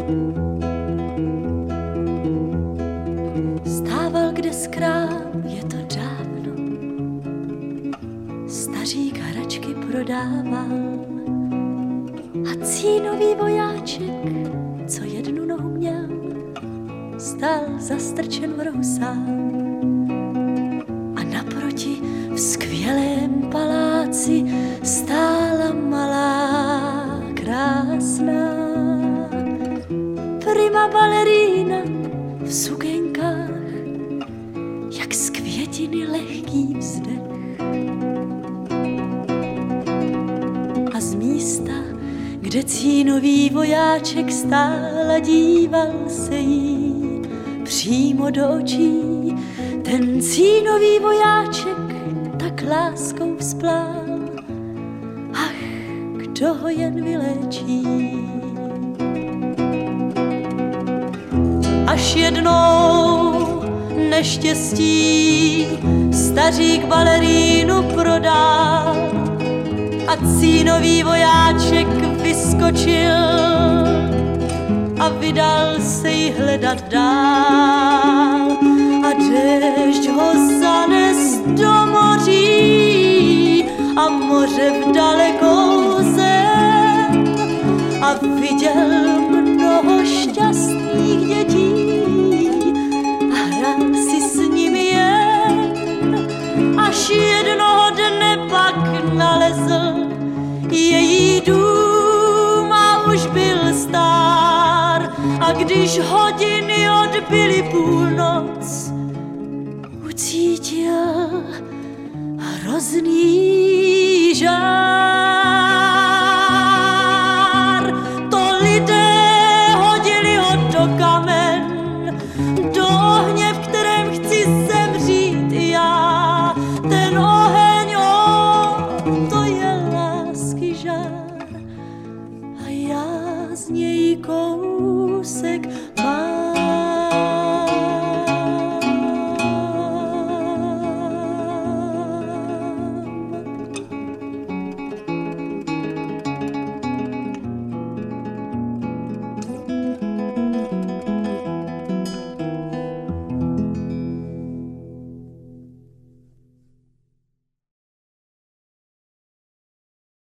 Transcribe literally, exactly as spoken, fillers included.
Stával kde skrám, je to dávno, stařík hračky prodával a cínový vojáček, co jednu nohu měl, stál zastrčen v rohu sám. A naproti v skvělém paláci stála malá, krásná prima ballerína v sukenkách, jak z květiny lehký vzdech. A z místa, kde cínový vojáček stál a díval se jí přímo do očí, ten cínový vojáček tak láskou vzplál. Ach, kdo ho jen vyléčí. Až jednou neštěstí stařík balerínu prodal a cínový vojáček vyskočil a vydal se jí hledat dál. A déšť ho zanes do moří a moře v dalekou zem a viděl mnoho šťastných dětí a hrál si s nimi jen, až jednoho dne pak nalezl její dům a už byl star. A když hodiny odbyly půlnoc, ucítil hrozný žár. To lidé hodili ho do kamen, do ohně, v kterém chci zemřít i já. Ten oheň, o, to je lásky žár a já z něj kousek